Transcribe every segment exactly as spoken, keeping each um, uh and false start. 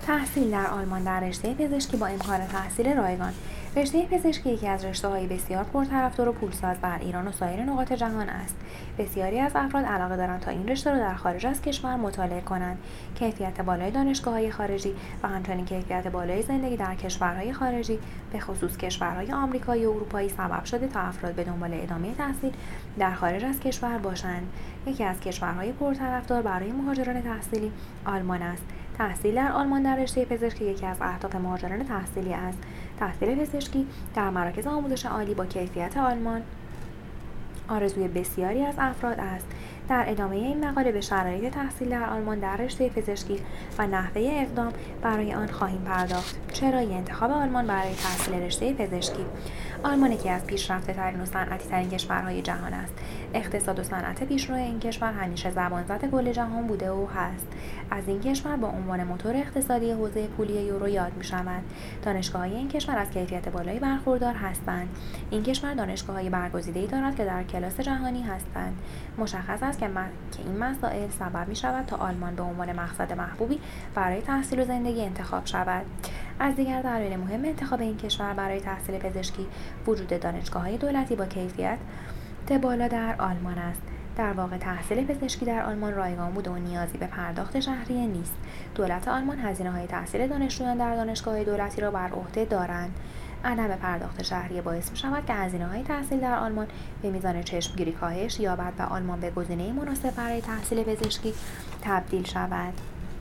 تحصیل در آلمان در رشته پزشکی با امکان تحصیل رایگان. رشته پزشکی یکی از رشته‌های بسیار پرطرفدار و پولساز بر ایران و سایر نقاط جهان است. بسیاری از افراد علاقه دارند تا این رشته را در خارج از کشور مطالعه کنند. کیفیت بالای دانشگاه‌های خارجی و همچنین کیفیت بالای زندگی در کشورهای خارجی، به خصوص کشورهای آمریکایی و اروپایی، سبب شده تا افراد به دنبال ادامه تحصیل در خارج از کشور باشند. یکی از کشورهای پرطرفدار برای مهاجران تحصیلی آلمان است. تحصیل در آلمان در رشته پزشکی یکی از اهداف مهاجران تحصیلی است. تحصیل پزشکی در مراکز آموزش عالی با کیفیت آلمان آرزوی بسیاری از افراد است. در ادامه این مقاله به شرایط تحصیل در آلمان در رشته پزشکی و نحوه اقدام برای آن خواهیم پرداخت. چرایی انتخاب آلمان برای تحصیل رشته پزشکی؟ آلمان یکی از پیشرفته‌ترین و صنعتی‌ترین کشورهای جهان است. اقتصاد و صنعت پیشرو این کشور همیشه زبان‌زد کل جهان بوده و هست. از این کشور با عنوان موتور اقتصادی حوزه پولی یورو یاد می‌شود. دانشگاه‌های این کشور از کیفیت بالایی برخوردار هستند. این کشور دانشگاه‌های برگزیده‌ای دارد که در کلاس جهانی هستند. مشخص است که, م... که این مسائل سبب می‌شود تا آلمان به عنوان مقصد محبوبی برای تحصیل و زندگی انتخاب شود. از دیگر دلایل مهم انتخاب این کشور برای تحصیل پزشکی وجود دانشگاه‌های دولتی با کیفیت بالا در آلمان است. در واقع تحصیل پزشکی در آلمان رایگان بوده و نیازی به پرداخت شهریه نیست. دولت آلمان هزینه‌های تحصیل دانشجویان در دانشگاه‌های دولتی را بر عهده دارند. عدم پرداخت شهریه باعث می‌شود که هزینه‌های تحصیل در آلمان به میزان چشمگیری کاهش یابد و آلمان به گزینه‌ای مناسب برای تحصیل پزشکی تبدیل شود.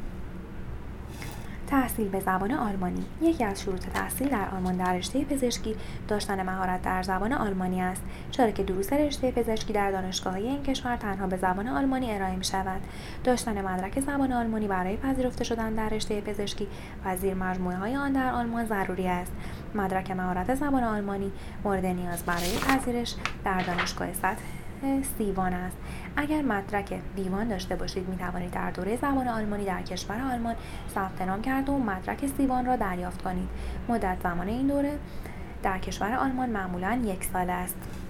تحصیل به زبان آلمانی. یکی از شروط تحصیل در آلمان در رشته پزشکی داشتن مهارت در زبان آلمانی است، چرا که دروس رشته پزشکی در دانشگاه‌های این کشور تنها به زبان آلمانی ارائه می‌شود. داشتن مدرک زبان آلمانی برای پذیرفته شدن در رشته پزشکی و زیر مجموعه‌های آن در آلمان ضروری است. مدرک مهارت زبان آلمانی مورد نیاز برای پذیرش در دانشگاه سطح سیوان است. اگر مدرک بی وان داشته باشید می توانید در دوره زبان آلمانی در کشور آلمان ثبت نام کرده و مدرک سیوان را دریافت کنید. مدت زمان این دوره در کشور آلمان معمولاً یک سال است.